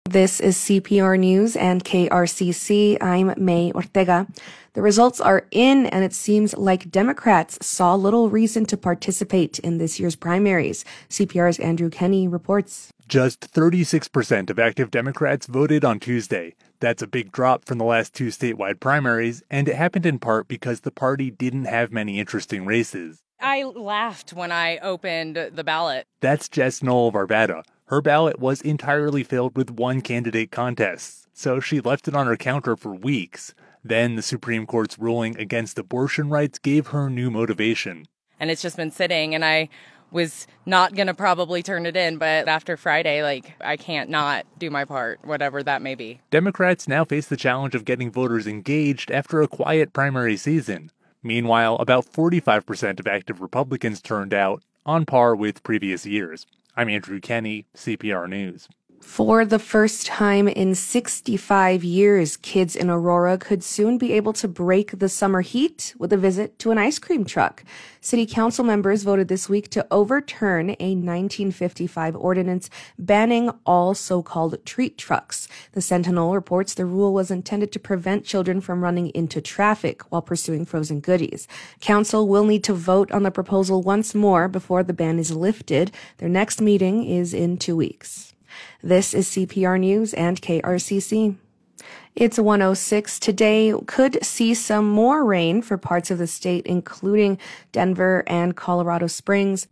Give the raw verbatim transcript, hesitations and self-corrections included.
This is C P R News and K R C C. I'm May Ortega. The results are in, and it seems like Democrats saw little reason to participate in this year's primaries. C P R's Andrew Kenny reports. Just thirty-six percent of active Democrats voted on Tuesday. That's a big drop from the last two statewide primaries, and it happened in part because the party didn't have many interesting races. I laughed when I opened the ballot. That's Jess Knoll of Arvada. Her ballot was entirely filled with one-candidate contests, so she left it on her counter for weeks. Then the Supreme Court's ruling against abortion rights gave her new motivation. And it's just been sitting, and I was not going to probably turn it in, but after Friday, like, I can't not do my part, whatever that may be. Democrats now face the challenge of getting voters engaged after a quiet primary season. Meanwhile, about forty-five percent of active Republicans turned out, on par with previous years. I'm Andrew Kenny, C P R News. For the first time in sixty-five years, kids in Aurora could soon be able to break the summer heat with a visit to an ice cream truck. City council members voted this week to overturn a nineteen fifty-five ordinance banning all so-called treat trucks. The Sentinel reports the rule was intended to prevent children from running into traffic while pursuing frozen goodies. Council will need to vote on the proposal once more before the ban is lifted. Their next meeting is in two weeks. This is C P R News and K R C C. It's one oh six. Today could see some more rain for parts of the state, including Denver and Colorado Springs.